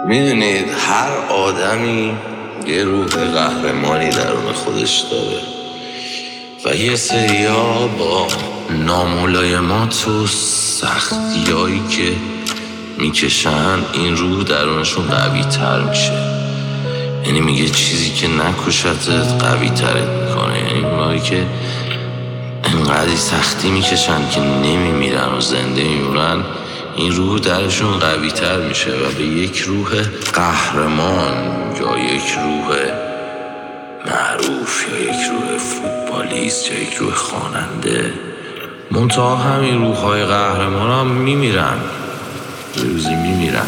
میدونید هر آدمی یه روح قهرمانی درون خودش داره و یه سریا با ناملایمات و سختیایی که میکشن این روح درونشون قوی تر میشه. یعنی میگه چیزی که نکشتت قوی ترت میکنه. یعنی اونایی که انقدری سختی میکشن که نمیمیرن و زنده میمونن، این روح درشون قوی تر میشه و به یک روح قهرمان یا یک روح معروف یا یک روح فوتبالیست یا یک روح خواننده، منتها همین روح‌های قهرمان هم میمیرن، روزی میمیرن.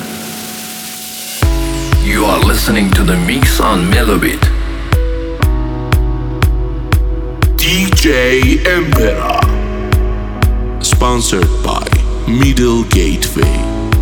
You are listening to the mix on Melobit. DJ Emperor, sponsored by Middle Gateway.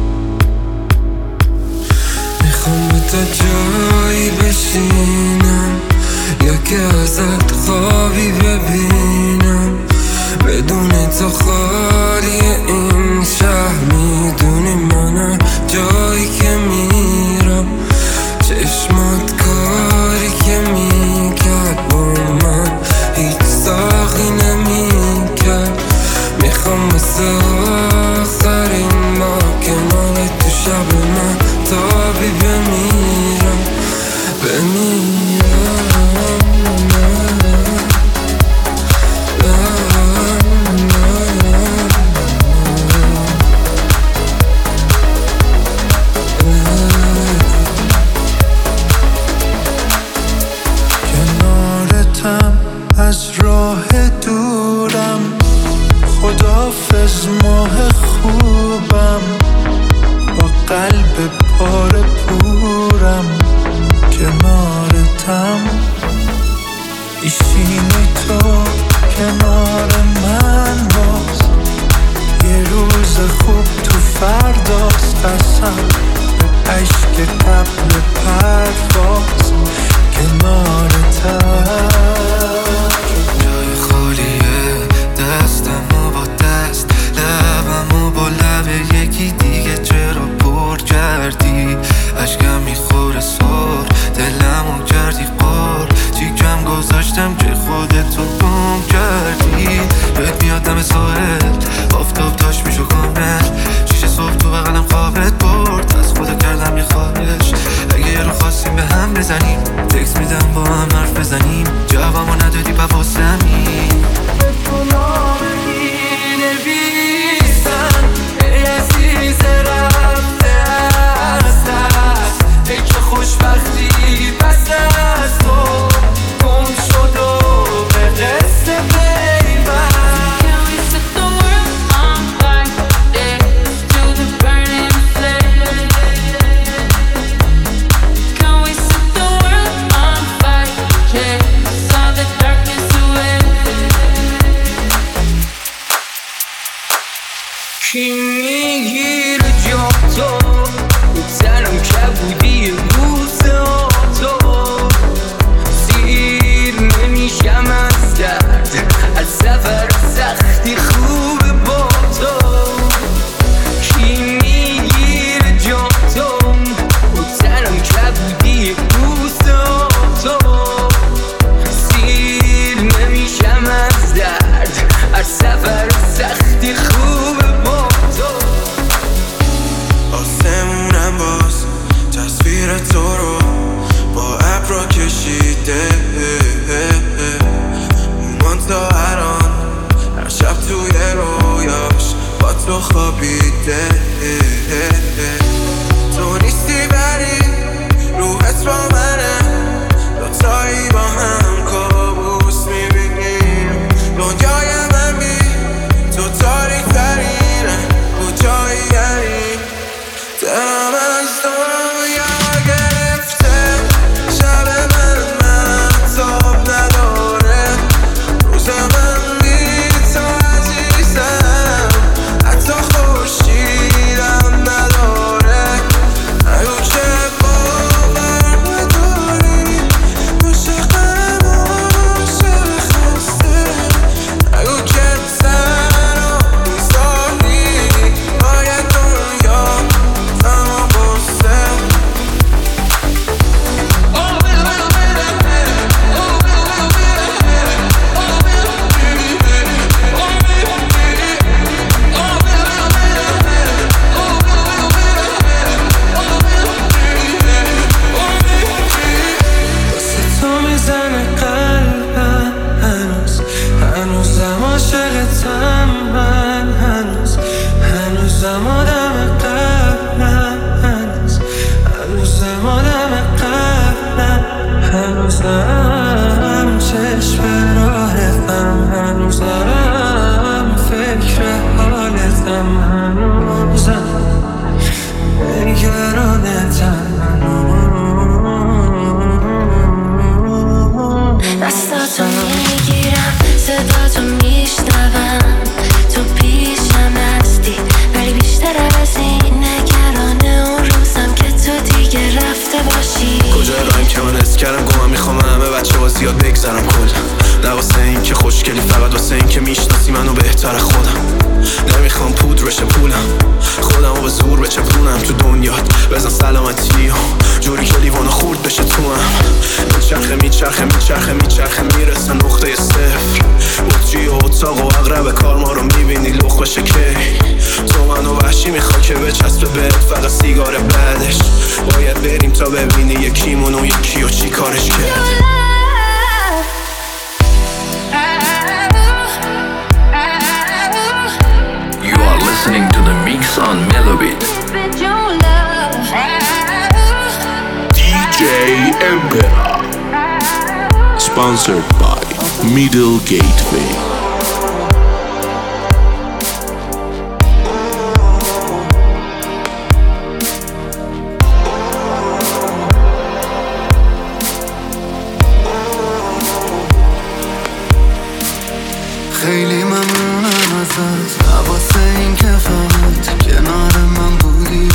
میخوام به تا جایی بشینم یا که ازت خوابی ببینم، بدون تو خالی این شهر. میدونی من جایی که میرم، چشمات کاری که میکرد با من هیچ ساقی نمیکرد. میخوام واسه آخرین با کنار تو شب من تابی بمیرم. کنارتم از راه دورم، خداحافظ ماه خوبم، با قلب پاره پورم. کنارتم ایشینی تو کنار من باز، یه روز خوب تو فرداست. قسم به عشق قبل پرواز کنارتم. جای خالیه، دستمو با دست، لبمو با لب یکی دیگه چرا پر کردی؟ اشکم میخوره سر، دلمو کردی قار، چیکم گذاشتم که خودتو گم کردی. بهت میادم ساحل، آفتاب داشت میشو کامل، شیشه صبح تو بغلم خوابت برد، از خدا کردم یه خواهش، اگه یه رو خواستیم به هم بزنیم، تکس میدم با هم حرف بزنیم، جوابمو ندادی با واسمی. تو نامه مینویسم ای عزیز رفته از دست، ای که خوشبختی پس از تو گم شد و به قصه پیوند. کی میگیره جا تو تنم کبودی روزها تو، سیر نمیشم از درد، از سفر سختی خوبه با تو. کی میگیره جا تو تنم کبودی روزها تو، سیر نمیشم از درد، از سفر سختی خوبه با تو. آسمونم باز تصویر تو رو با ابرا کشیده، اومان تا هر شب توی رویاش با تو خوابیده. تو نیستی بری روحت با منه، دوتایی با هم کابوس میبینیم. دنیای من بی تو تاریک ترینه، کجایی یعنی دلم از دنیا گرفته. شب من تاب نداره، روز من بی تو عزیزم، حتی خورشیدم نداره. نگو که باور نداری، عاشقم دستم هنوزم نگران دستاتو میگیرم صداتو میشنوم تو پیشم هستی ولی بیشتر از این نگران اون روزم که تو دیگه رفته باشی کجا رایم که من حس کردم گمم میخوام همه بچه ها زیاد بگذرم کلا نه واسه این که خوشگلی فقط واسه این که میشناسی منو بهتر خودم نمیخوام پودرش پولم خودم رو به زور بچپونم تو دنیات بزن سلامتی جوری که لیوانو خورد بشه تو هم میچرخه میرسه نقطه صفر بطری و اتاق و اقرب کار ما رو میبینی لخ بشه کی تو منو وحشی میخوای که بچسبه بهت فقط سیگار بعدش باید بریم تا ببینی یکیمون و یکی و چی کارش کرد You are listening to the mix on Melobit. DJ Emperor. Sponsored by Middle Gateway. خیلی ممنونم ازت واسه این که فقط کنار من بودی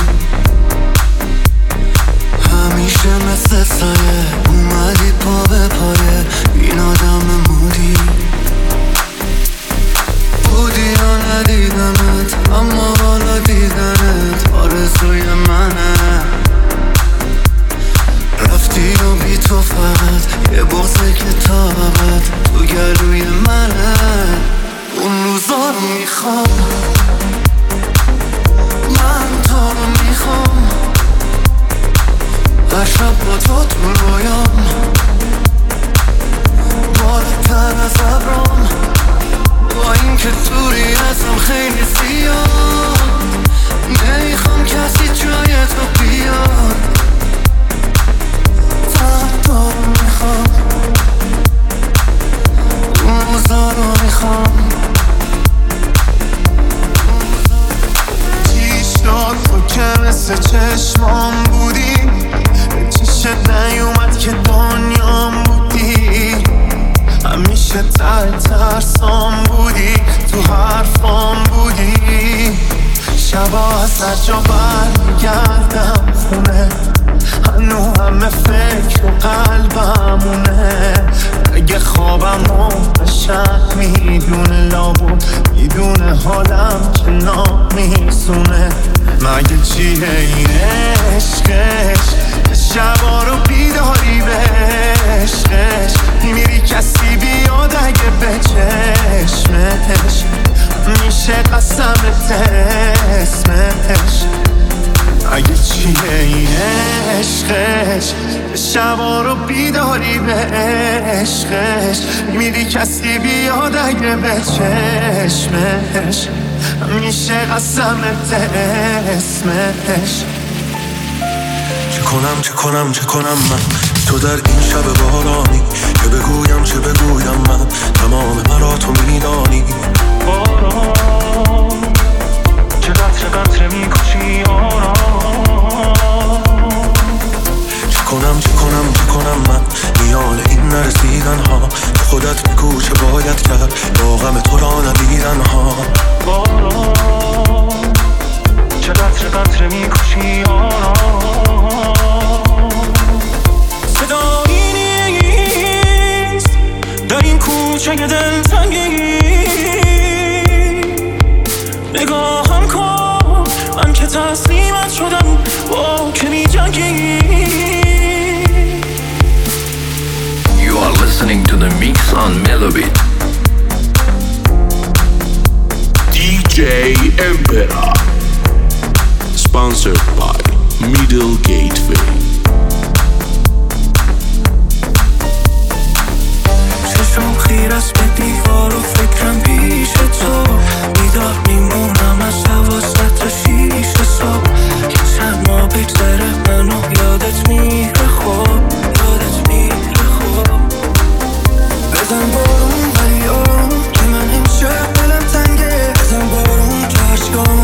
همیشه مثل سایه اومدی پا به پایه این آدم مودی بودی یا ندیدمت اما حالا دیدنت آرزوی منه رفتی و بی تو فقط یه بغضه که تا ابد تو گلوی منه اون روزا رو میخوام من تو رو میخوام هر شب با تو تو رویام بالاتر از ابرام با این که دوری ازم خیلی زیاد نمیخوام کسی جای تو بیاد تو رو میخوام اون روزا رو میخوام چی شد تو که مثل چشمام بودی چی شد نیومد که دنیام بودی همیشه ترسام بودی تو حرفام بودی شبا از هر جا برگردم خونه هنو همه فکر و قلبمونه اگه خوابم رو شک میدونه لابود میدونه حالم که نمیسونه مگه چیه این عشقش شبا رو بیداری به عشقش میری کسی بیاد اگه به چشمش میشه قسمت اسمش اگه چیه این عشقش شبا رو بیداری به عشقش میری کسی بیاد اگه به چشمش میشه قسمت اسمش چه کنم من تو در این شب بارانی چه بگویم من تمام مرا تو میدانی باران چه قطره میکشی آرام چه کنم من میان این نرسیدن ها خودت بگو چه باید کرد با غم تو را ندیدن ها باران چه قطره میکشی آرام صدایی نیست در این کوچه دلتنگی نگاهم کن من که تسلیمت شدم با که می جنگی You are listening to the mix on Melobit. DJ Emperor. Sponsored by Middle Gateway. چشم خیر است به دیوار و فکرم پیش تو بیدار میمونم از 12 شیش صبح که چند ماه بگذره منو یادت میره خوب بزن بارون ولی آروم که من امشب دلم تنگه بزن بارون که عشقام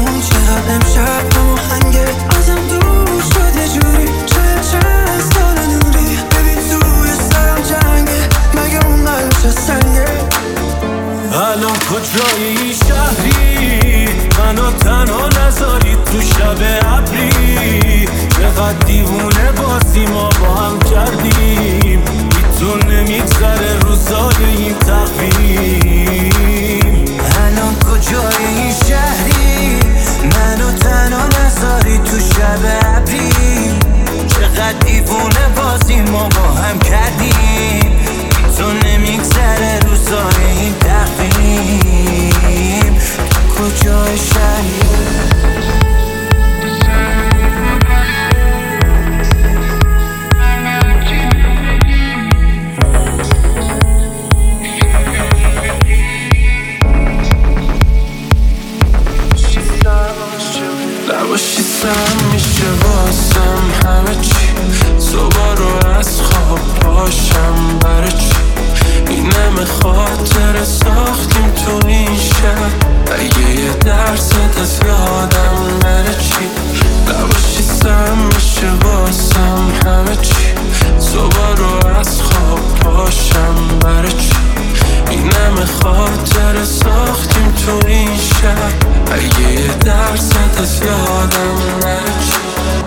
نباشی سم میشه واسم همه چی صبح رو از خواب پاشم برای چی این همه خاطر ساختیم تو این شب اگه یه درصد از یادم نره چی نباشی سم میشه واسم همه چی صبح رو از خواب پاشم برای چی این همه خاطر ساختیم تو این شب اگه یه درصد از یادم نره چی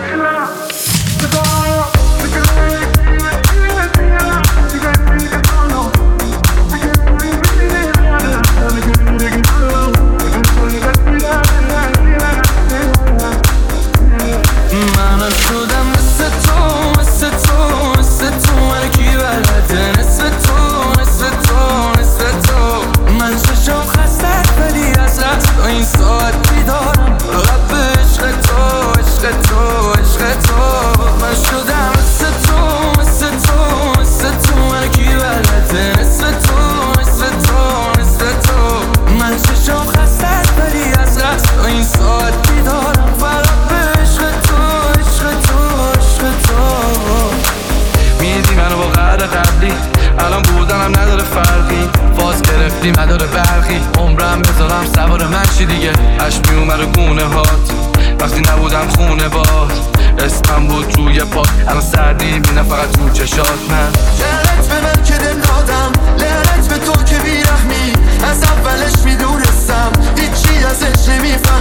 من شدم مثل تو مثل تو مثل تو من کی بلده نصف تو نصف تو نصف تو من چشم خستت ولی از رست تا این ساعت بیدارم فقط به عشق تو عشق تو عشق تو من شدم مثل تو مثل تو مثل تو من کی بلده نصف تو نصف تو نصف تو من چشم خستت ولی از رست تا این ساعت بیدارم فقط به عشق تو عشق تو عشق تو میدی منو با قدر قبلی الان بودنم نداره فرقی فاز گرفتی مدار برقی عمرم بذارم سوار منشی دیگه عشق میومد رو گونه هات وقتی نبودم خونه باد اسمم بود روی پات الان سردی میبینم فقط تو چشات من لعنت به من که دل دادم لعنت به تو که بیرحمی از اولش میدونستم هیچی ازش نمیفهم